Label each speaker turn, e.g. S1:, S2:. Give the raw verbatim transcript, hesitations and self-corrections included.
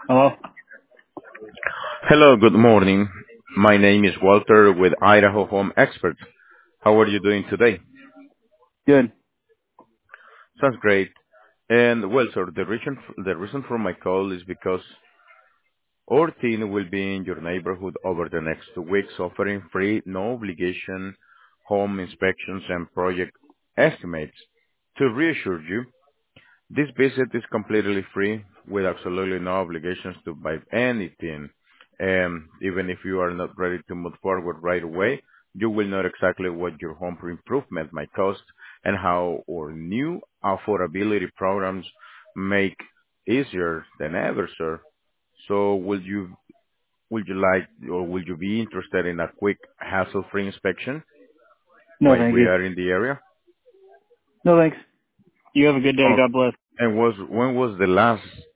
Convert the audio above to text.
S1: Hello?
S2: Hello, good morning. My name is Walter with Idaho Home Experts. How are you doing today?
S1: Good.
S2: Sounds great. And well, sir, the reason the reason for my call is because our team will be in your neighborhood over the next two weeks, offering free, no obligation home inspections and project estimates. To reassure you, this visit is completely free with absolutely no obligations to buy anything. And even if you are not ready to move forward right away, you will know exactly what your home improvement might cost and how our new affordability programs make easier than ever, sir. So would you would you like or would you be interested in a quick hassle-free inspection
S1: No,
S2: while
S1: thank
S2: we
S1: you.
S2: are in the area?
S1: No, thanks. You have a good day.
S2: Oh,
S1: God bless.
S2: and was when was the last